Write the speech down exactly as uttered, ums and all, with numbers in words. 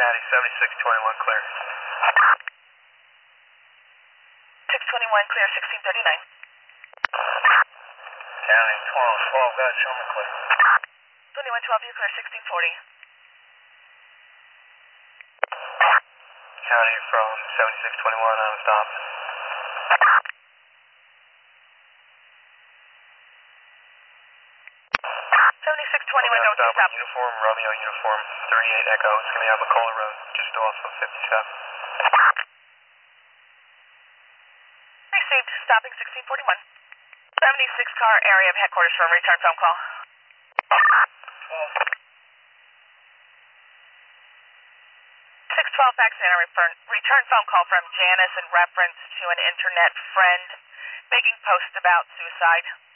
County seventy-six twenty-one clear. six twenty-one clear, sixteen thirty-nine. County twelve twelve, go ahead, show me clear. twenty-one twelve, you clear, sixteen forty. County from seventy-six twenty-one, on stop. seventy-six twenty-one, don't stop. stop. Uniform, Romeo uniform, thirty-eight Echo. It's going to be on McCullough Road, just off of fifty-seven. Received, stopping sixteen forty-one. seventy-six car area of headquarters from return phone call. six twelve fax and a return, return phone call from Janice in reference to an internet friend making posts about suicide.